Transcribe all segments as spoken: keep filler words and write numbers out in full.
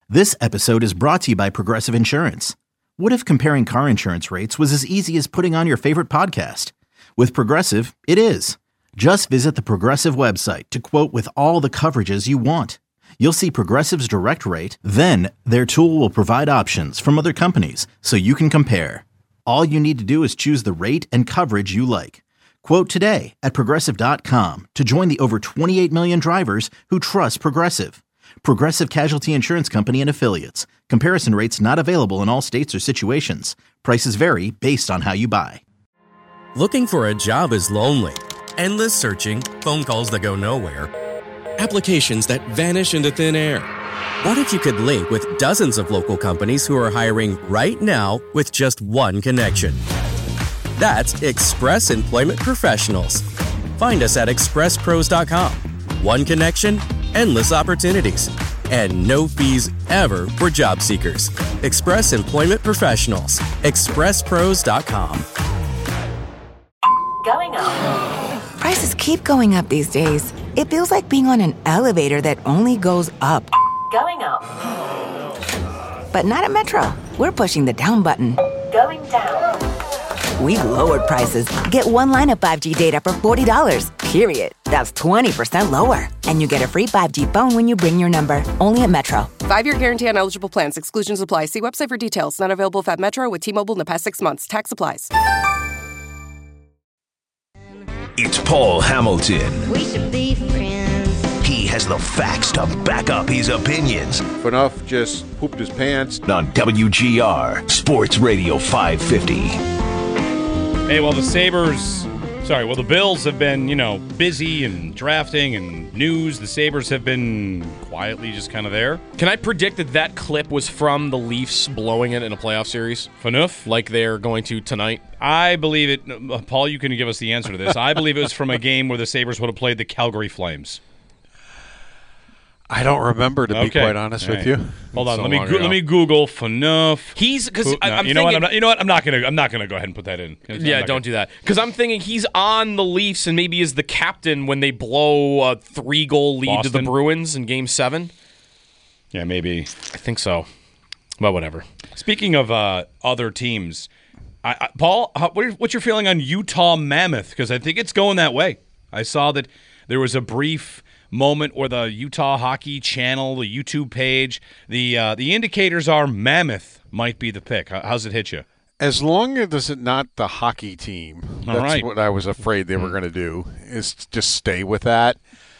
This episode is brought to you by Progressive Insurance. What if comparing car insurance rates was as easy as putting on your favorite podcast? With Progressive, it is. Just visit the Progressive website to quote with all the coverages you want. You'll see Progressive's direct rate, then their tool will provide options from other companies so you can compare. All you need to do is choose the rate and coverage you like. Quote today at progressive dot com to join the over twenty-eight million drivers who trust Progressive. Progressive Casualty Insurance Company and Affiliates. Comparison rates not available in all states or situations. Prices vary based on how you buy. Looking for a job is lonely. Endless searching, phone calls that go nowhere, applications that vanish into thin air. What if you could link with dozens of local companies who are hiring right now with just one connection? That's Express Employment Professionals. Find us at express pros dot com. One connection, endless opportunities, and no fees ever for job seekers. Express Employment Professionals. express pros dot com. Going up. Prices keep going up these days. It feels like being on an elevator that only goes up. Going up. But not at Metro. We're pushing the down button. Going down. We've lowered prices. Get one line of five G data for forty dollars, period. That's twenty percent lower. And you get a free five G phone when you bring your number. Only at Metro. Five-year guarantee on eligible plans. Exclusions apply. See website for details. Not available at Metro with T-Mobile in the past six months. Tax applies. It's Paul Hamilton. We should be friends. He has the facts to back up his opinions. Phaneuf just pooped his pants. On W G R, Sports Radio five fifty. Hey, well, the Sabres, sorry, well, the Bills have been, you know, busy and drafting and news. The Sabres have been quietly just kind of there. Can I predict that that clip was from the Leafs blowing it in a playoff series? Phaneuf? Like they're going to tonight? I believe it. Paul, you can give us the answer to this. I believe it was from a game where the Sabres would have played the Calgary Flames. I don't remember, to okay. be quite honest right. with you. Hold on, so let me go, let me Google Phaneuf. He's because no, I'm you thinking, know what? I'm not, you know what? I'm not gonna. I'm not gonna go ahead and put that in. I'm yeah, don't gonna. do that. Because I'm thinking he's on the Leafs and maybe is the captain when they blow a three-goal lead Boston? to the Bruins in Game Seven. Yeah, maybe. I think so. Well, whatever. Speaking of uh, other teams, I, I, Paul, how, what are, what's your feeling on Utah Mammoth? Because I think it's going that way. I saw that there was a brief moment where the Utah Hockey Channel, the YouTube page, the uh, the indicators are Mammoth might be the pick. How's it hit you? As long as it's not the hockey team, All that's right. what I was afraid they were going to do, is just stay with that.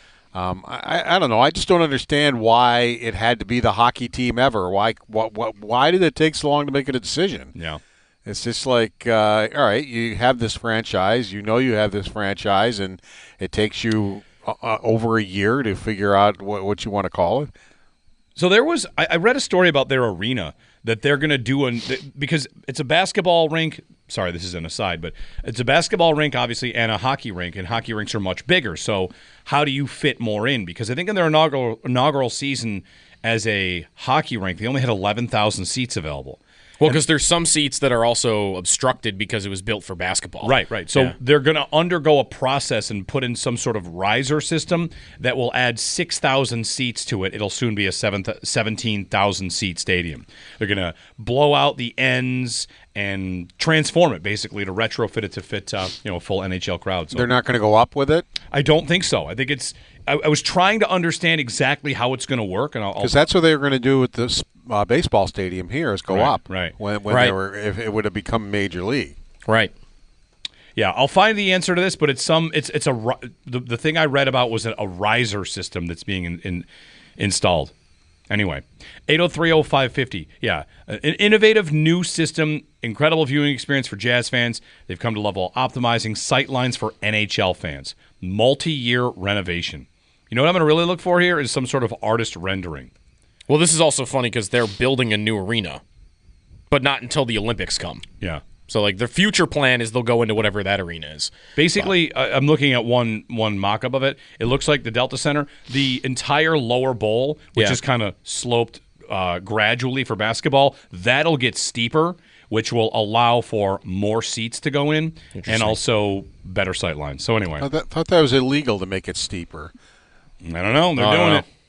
Um, I, I don't know. I just don't understand why it had to be the hockey team ever. Why what, what, Why did it take so long to make a decision? Yeah. It's just like, uh, all right, you have this franchise. You know you have this franchise, and it takes you Uh, over a year to figure out what, what you want to call it. So there was, I, I read a story about their arena that they're going to do, an, because it's a basketball rink. Sorry, this is an aside, but it's a basketball rink, obviously, and a hockey rink, and hockey rinks are much bigger. So how do you fit more in? Because I think in their inaugural, inaugural season as a hockey rink, they only had eleven thousand seats available. Well, because there's some seats that are also obstructed because it was built for basketball. Right, right. So yeah. they're going to undergo a process and put in some sort of riser system that will add six thousand seats to it. It'll soon be a seventeen thousand seat stadium. They're going to blow out the ends and transform it, basically, to retrofit it to fit uh, you know, a full N H L crowd. So they're not going to go up with it? I don't think so. I think it's – I was trying to understand exactly how it's going to work. Because that's what they were going to do with this uh, baseball stadium here, is go right, up. Right, When, when right. they were, if it would have become Major League. Right. Yeah, I'll find the answer to this, but it's some. It's it's a the, the thing I read about was a, a riser system that's being in, in, installed. Anyway, eight oh three oh five fifty. Yeah, an innovative new system, incredible viewing experience for Jazz fans. They've come to love while optimizing sight lines for N H L fans. Multi-year renovation. You know what I'm going to really look for here is some sort of artist rendering. Well, this is also funny because they're building a new arena, but not until the Olympics come. Yeah. So, like, their future plan is they'll go into whatever that arena is. Basically, uh, I'm looking at one one mock-up of it. It looks like the Delta Center, the entire lower bowl, which Yeah. is kind of sloped uh, gradually for basketball, that'll get steeper, which will allow for more seats to go in and also better sight lines. So anyway. I th- thought that was illegal to make it steeper. I don't know. They're No, doing no, no. it.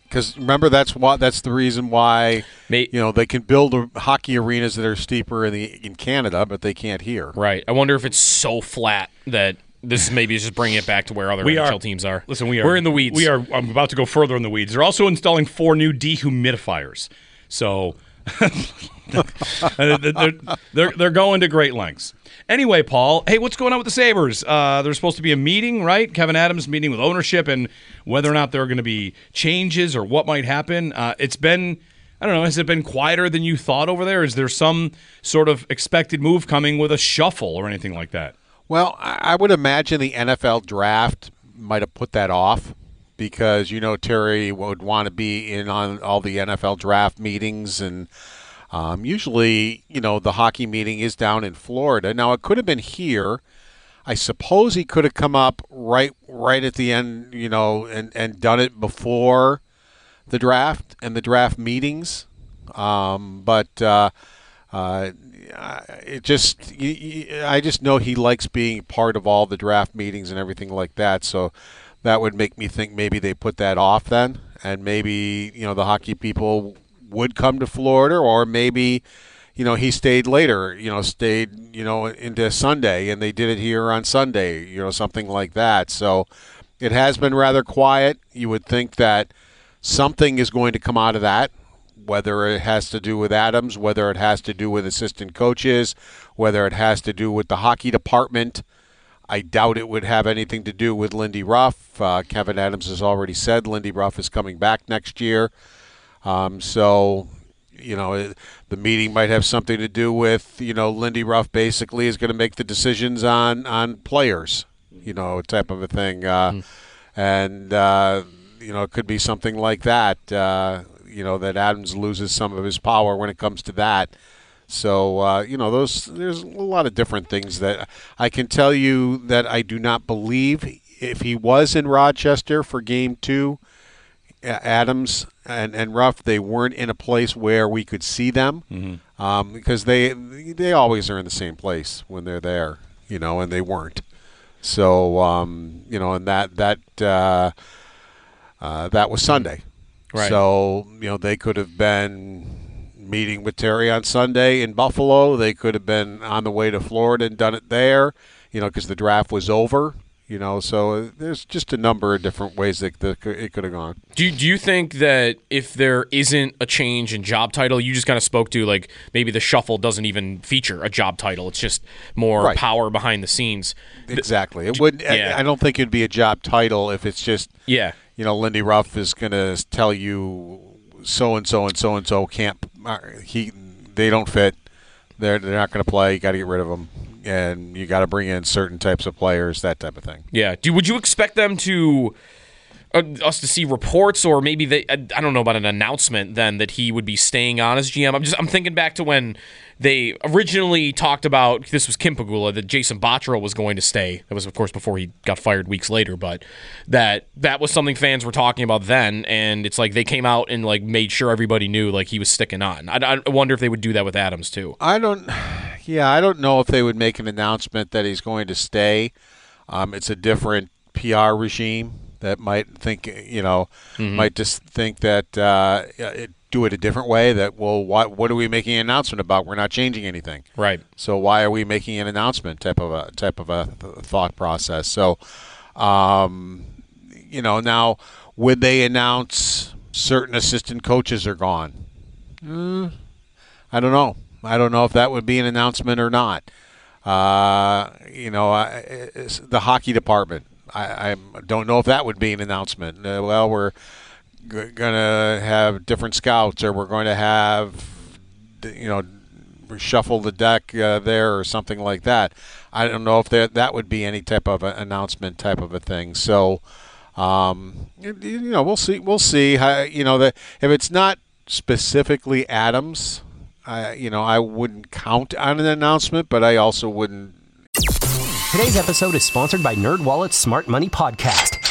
Because remember, that's why that's the reason why May- you know they can build a, hockey arenas that are steeper in the in Canada, but they can't here. Right. I wonder if it's so flat that this maybe is just bringing it back to where other We N H L are- teams are. Listen, we are We're in the weeds. We are. I'm about to go further in the weeds. They're also installing four new dehumidifiers. So they're, they're they're going to great lengths. Anyway, Paul, hey, what's going on with the Sabres? Uh, there's supposed to be a meeting, right? Kevin Adams meeting with ownership and whether or not there are going to be changes or what might happen. Uh, it's been, I don't know, has it been quieter than you thought over there? Is there some sort of expected move coming with a shuffle or anything like that? Well, I I would imagine the N F L draft might have put that off because, you know, Terry would want to be in on all the N F L draft meetings. And um, usually, you know, the hockey meeting is down in Florida. Now, it could have been here. I suppose he could have come up right right at the end, you know, and, and done it before the draft and the draft meetings. Um, but uh, uh, it just, I just know he likes being part of all the draft meetings and everything like that. So that would make me think maybe they put that off then, and maybe, you know, the hockey people would come to Florida, or maybe, you know, he stayed later, you know, stayed, you know, into Sunday, and they did it here on Sunday, you know, something like that. So it has been rather quiet. You would think that something is going to come out of that, whether it has to do with Adams, whether it has to do with assistant coaches, whether it has to do with the hockey department. I doubt it would have anything to do with Lindy Ruff. Uh, Kevin Adams has already said Lindy Ruff is coming back next year. Um, so, you know, it, the meeting might have something to do with, you know, Lindy Ruff basically is going to make the decisions on, on players, you know, type of a thing. Uh, mm. And, uh, you know, it could be something like that, uh, you know, that Adams loses some of his power when it comes to that. So, uh, you know, those there's a lot of different things that I can tell you that I do not believe if he was in Rochester for game two, Adams and, and Ruff, they weren't in a place where we could see them mm-hmm. um, because they they always are in the same place when they're there, you know, and they weren't. So, um, you know, and that that uh, uh, that was Sunday. Right. So, you know, they could have been meeting with Terry on Sunday in Buffalo. They could have been on the way to Florida and done it there, you know, because the draft was over. You know, so there's just a number of different ways that, that it could have gone. Do you, do you think that if there isn't a change in job title, you just kind of spoke to, like, maybe the shuffle doesn't even feature a job title. It's just more right. power behind the scenes. Exactly. It would. Yeah. I, I don't think it'd be a job title if it's just, yeah. you know, Lindy Ruff is going to tell you so-and-so and so-and-so can't, he, they don't fit. They're, they're not going to play. You got to get rid of them. And you got to bring in certain types of players, that type of thing. Yeah. Do would you expect them to uh, us to see reports, or maybe they? I, I don't know about an announcement then that he would be staying on as G M. I'm just I'm thinking back to when they originally talked about, this was Kim Pegula, that Jason Botterill was going to stay. That was, of course, before he got fired weeks later, but that that was something fans were talking about then, and it's like they came out and like made sure everybody knew like he was sticking on. I, I wonder if they would do that with Adams too. I don't. Yeah, I don't know if they would make an announcement that he's going to stay. Um, it's a different P R regime that might think, you know, mm-hmm. might just think that uh, it, do it a different way. That, well, what what are we making an announcement about? We're not changing anything, right? So why are we making an announcement? Type of a type of a thought process. So, um, you know, now would they announce certain assistant coaches are gone? Mm, I don't know. I don't know if that would be an announcement or not. Uh, you know, I, the hockey department, I, I don't know if that would be an announcement. Uh, well, we're g- going to have different scouts, or we're going to have, you know, shuffle the deck uh, there or something like that. I don't know if that that would be any type of an announcement type of a thing. So, um, you, you know, we'll see. We'll see. How, you know, that if it's not specifically Adams, I, you know, I wouldn't count on an announcement, but I also wouldn't. Today's episode is sponsored by NerdWallet's Smart Money Podcast.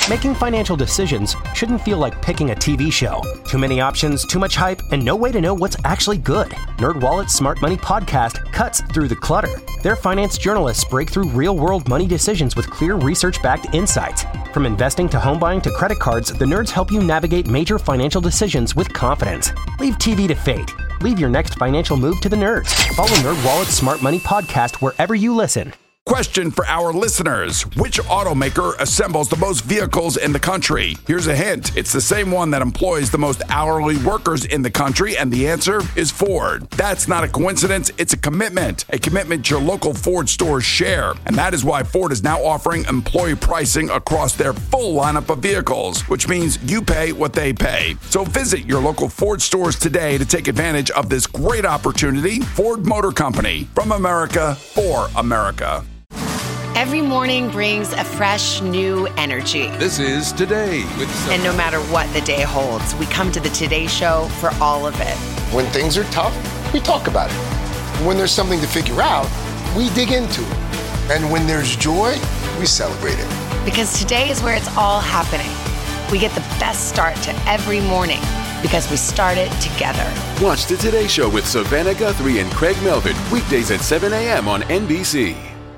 Making financial decisions shouldn't feel like picking a T V show. Too many options, too much hype, and no way to know what's actually good. NerdWallet's Smart Money Podcast cuts through the clutter. Their finance journalists break through real-world money decisions with clear research-backed insights. From investing to home buying to credit cards, the nerds help you navigate major financial decisions with confidence. Leave T V to fate. Leave your next financial move to the nerds. Follow NerdWallet's Smart Money Podcast wherever you listen. Question for our listeners. Which automaker assembles the most vehicles in the country? Here's a hint. It's the same one that employs the most hourly workers in the country, and the answer is Ford. That's not a coincidence. It's a commitment. A commitment your local Ford stores share. And that is why Ford is now offering employee pricing across their full lineup of vehicles, which means you pay what they pay. So visit your local Ford stores today to take advantage of this great opportunity. Ford Motor Company. From America, for America. Every morning brings a fresh, new energy. This is Today with Sophie. And no matter what the day holds, we come to the Today Show for all of it. When things are tough, we talk about it. When there's something to figure out, we dig into it. And when there's joy, we celebrate it. Because today is where it's all happening. We get the best start to every morning because we start it together. Watch the Today Show with Savannah Guthrie and Craig Melvin, weekdays at seven a.m. on N B C.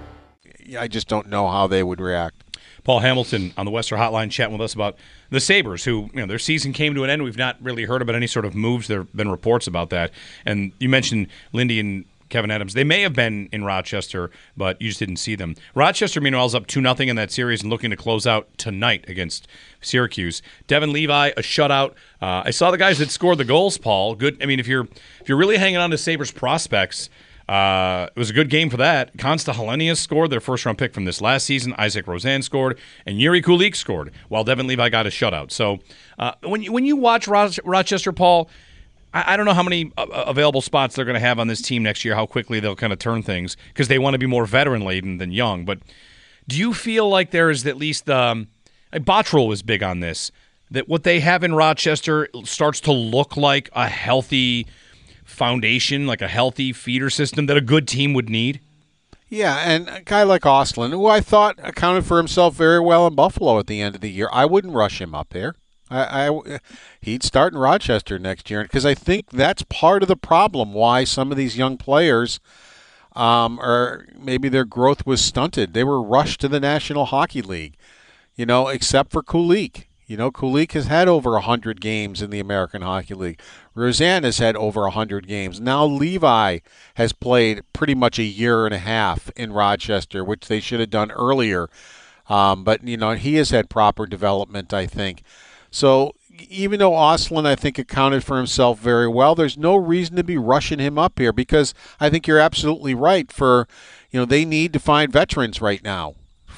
I just don't know how they would react. Paul Hamilton on the Western Hotline chatting with us about the Sabres, who, you know, their season came to an end. We've not really heard about any sort of moves. There have been reports about that. And you mentioned Lindy and Kevin Adams. They may have been in Rochester, but you just didn't see them. Rochester, meanwhile, is up two nothing in that series and looking to close out tonight against Syracuse. Devin Levi, a shutout. Uh, I saw the guys that scored the goals, Paul. Good. I mean, if you're if you're really hanging on to Sabres prospects, Uh, it was a good game for that. Konsta Helenius scored, their first-round pick from this last season. Isaac Rosen scored, and Yuri Kulik scored, while Devin Levi got a shutout. So uh, when you, when you watch Ro- Rochester, Paul, I, I don't know how many uh, available spots they're going to have on this team next year, how quickly they'll kind of turn things, because they want to be more veteran-laden than young. But do you feel like there is at least um, – like Bottrell was big on this, that what they have in Rochester starts to look like a healthy – foundation, like a healthy feeder system that a good team would need? Yeah, and a guy like Ostlund, who I thought accounted for himself very well in Buffalo at the end of the year, I wouldn't rush him up there. I, I, he'd start in Rochester next year, because I think that's part of the problem why some of these young players um, are maybe their growth was stunted. They were rushed to the National Hockey League, you know, except for Kulik. You know, Kulik has had over one hundred games in the American Hockey League. Rosen has had over one hundred games. Now Levi has played pretty much a year and a half in Rochester, which they should have done earlier. Um, but, you know, he has had proper development, I think. So even though Ostlund, I think, accounted for himself very well, there's no reason to be rushing him up here, because I think you're absolutely right. For, you know, they need to find veterans right now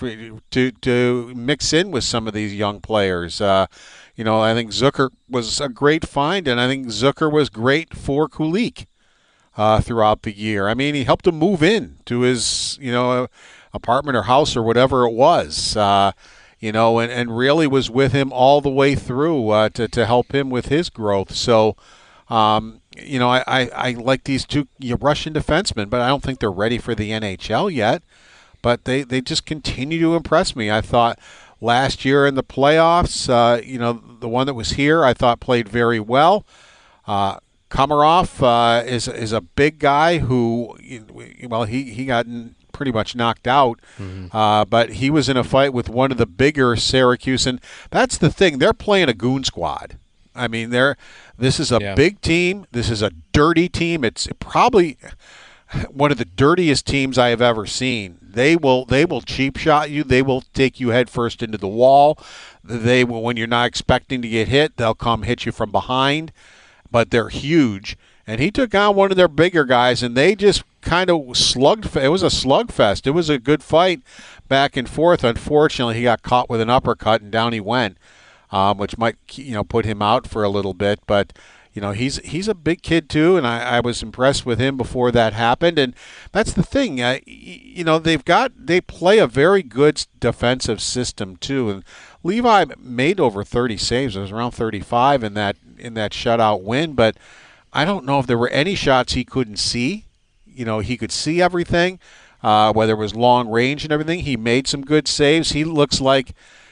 to to mix in with some of these young players. Uh, you know, I think Zucker was a great find, and I think Zucker was great for Kulik uh, throughout the year. I mean, he helped him move in to his, you know, apartment or house or whatever it was, uh, you know, and, and really was with him all the way through uh, to, to help him with his growth. So, um, you know, I, I, I like these two Russian defensemen, but I don't think they're ready for the N H L yet. But they, they just continue to impress me. I thought last year in the playoffs, uh, you know, the one that was here, I thought played very well. Uh, Komarov uh, is is a big guy who, well, he, he got pretty much knocked out. Mm-hmm. Uh, but he was in a fight with one of the bigger Syracuse. And that's the thing. They're playing a goon squad. I mean, they're this is a yeah. big team. This is a dirty team. It's probably one of the dirtiest teams I have ever seen. They will they will cheap shot you. They will take you head first into the wall. They will, when you're not expecting to get hit, they'll come hit you from behind. But they're huge. And he took on one of their bigger guys, and they just kind of slugged. It was a slugfest. It was a good fight back and forth. Unfortunately, he got caught with an uppercut, and down he went, um, which might you know put him out for a little bit. But you know, he's he's a big kid too, and I, I was impressed with him before that happened. And that's the thing, uh, you know, they've got they play a very good defensive system too. And Levi made over thirty saves. It was around thirty-five in that in that shutout win. But I don't know if there were any shots he couldn't see. You know, he could see everything, uh, whether it was long range and everything. He made some good saves. He looks like,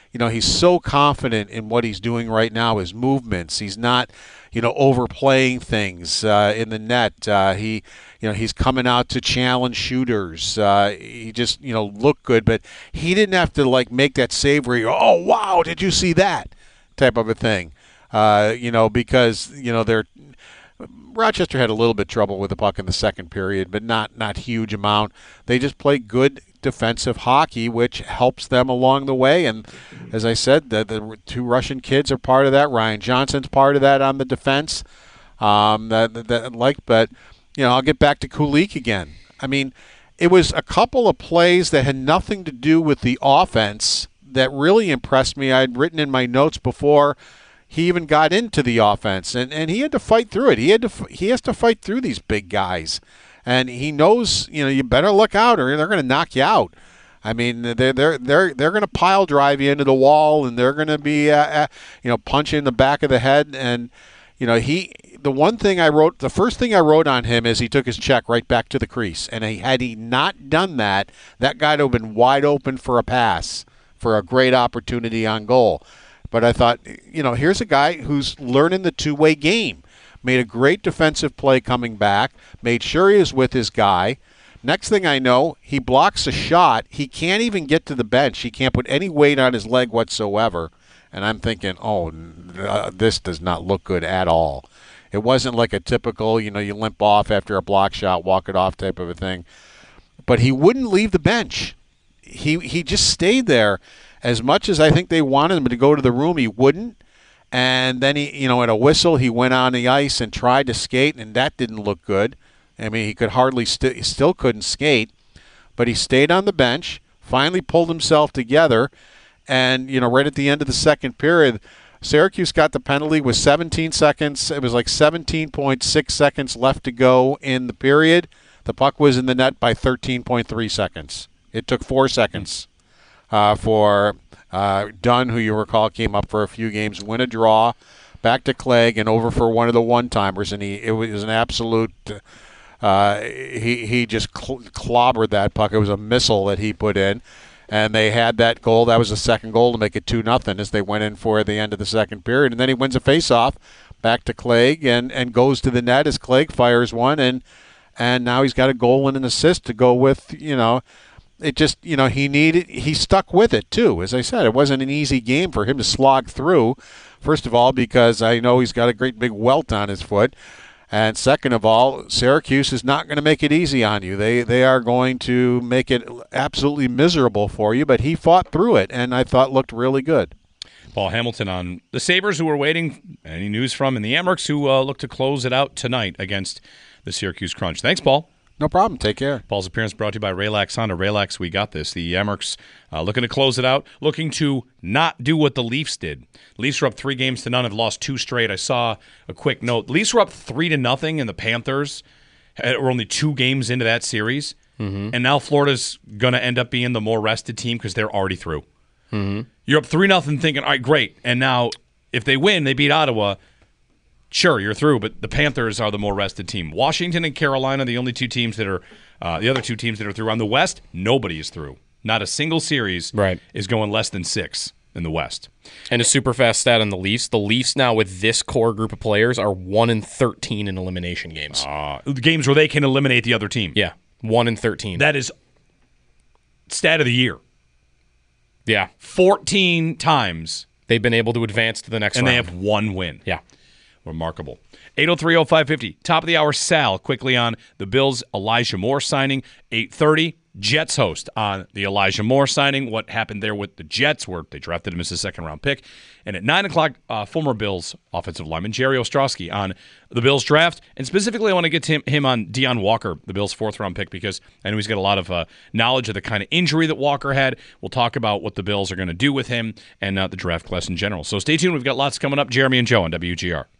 you know, he's so confident in what he's doing right now, his movements. He's not, you know, overplaying things uh, in the net. Uh, he, you know, he's coming out to challenge shooters. Uh, he just, you know, looked good, but he didn't have to, like, make that save where you go, oh, wow, did you see that type of a thing, uh, you know, because, you know, they're Rochester had a little bit of trouble with the puck in the second period, but not not huge amount. They just play good defensive hockey, which helps them along the way. And as I said, the, the two Russian kids are part of that. Ryan Johnson's part of that on the defense. Um, that, that like, but you know, I'll get back to Kulich again. I mean, it was a couple of plays that had nothing to do with the offense that really impressed me. I'd written in my notes before he even got into the offense, and, and he had to fight through it. He had to he has to fight through these big guys, and he knows, you know, you better look out or they're going to knock you out. I mean, they're they're they're they're going to pile drive you into the wall, and they're going to be uh, uh, you know, punch you in the back of the head. And you know, he the one thing I wrote, the first thing I wrote on him is he took his check right back to the crease, and he, had he not done that, that guy would have been wide open for a pass for a great opportunity on goal. But I thought, you know, here's a guy who's learning the two-way game. Made a great defensive play coming back. Made sure he was with his guy. Next thing I know, he blocks a shot. He can't even get to the bench. He can't put any weight on his leg whatsoever. And I'm thinking, oh, uh, this does not look good at all. It wasn't like a typical, you know, you limp off after a block shot, walk it off type of a thing. But he wouldn't leave the bench. He he just stayed there. As much as I think they wanted him to go to the room, he wouldn't. And then he, you know, at a whistle, he went on the ice and tried to skate, and that didn't look good. I mean, he could hardly, st- he still couldn't skate. But he stayed on the bench, finally pulled himself together, and, you know, right at the end of the second period, Syracuse got the penalty with seventeen seconds. It was like seventeen point six seconds left to go in the period. The puck was in the net by thirteen point three seconds. It took four seconds. Uh, for uh, Dunn, who you recall came up for a few games, win a draw, back to Clegg, and over for one of the one-timers. And he it was an absolute uh, – he, he just cl- clobbered that puck. It was a missile that he put in. And they had that goal. That was the second goal to make it two nothing as they went in for the end of the second period. And then he wins a face-off back to Clegg and, and goes to the net as Clegg fires one. And, and now he's got a goal and an assist to go with, you know – It just, you know, he needed, he stuck with it, too. As I said, it wasn't an easy game for him to slog through. First of all, because I know he's got a great big welt on his foot. And second of all, Syracuse is not going to make it easy on you. They they are going to make it absolutely miserable for you. But he fought through it, and I thought looked really good. Paul Hamilton on the Sabres, who we're waiting any news from, and the Amerks, who uh, look to close it out tonight against the Syracuse Crunch. Thanks, Paul. No problem. Take care. Paul's appearance brought to you by Raylax Honda. Raylax, we got this. The Amerks uh, looking to close it out, looking to not do what the Leafs did. Leafs were up three games to none, have lost two straight. I saw a quick note. Leafs were up three to nothing, and the Panthers were only two games into that series. Mm-hmm. And now Florida's going to end up being the more rested team because they're already through. Mm-hmm. You're up three nothing thinking, all right, great. And now if they win, they beat Ottawa. Sure, you're through, but the Panthers are the more rested team. Washington and Carolina, the only two teams that are, uh, the other two teams that are through. On the West, nobody is through. Not a single series right. is going less than six in the West. And a super fast stat on the Leafs. The Leafs now, with this core group of players, are one and thirteen in elimination games. Uh, games where they can eliminate the other team. Yeah, one and thirteen. That is stat of the year. Yeah, fourteen times they've been able to advance to the next and round, and they have one win. Yeah. Remarkable. eight oh three oh five fifty. Top of the hour, Sal, quickly on the Bills' Elijah Moore signing. eight thirty, Jets host on the Elijah Moore signing. What happened there with the Jets, where they drafted him as a second-round pick. And at nine o'clock, uh, former Bills offensive lineman Jerry Ostrowski on the Bills draft. And specifically, I want to get to him, him on Deion Walker, the Bills' fourth-round pick, because I know he's got a lot of uh, knowledge of the kind of injury that Walker had. We'll talk about what the Bills are going to do with him and uh, the draft class in general. So stay tuned. We've got lots coming up. Jeremy and Joe on W G R.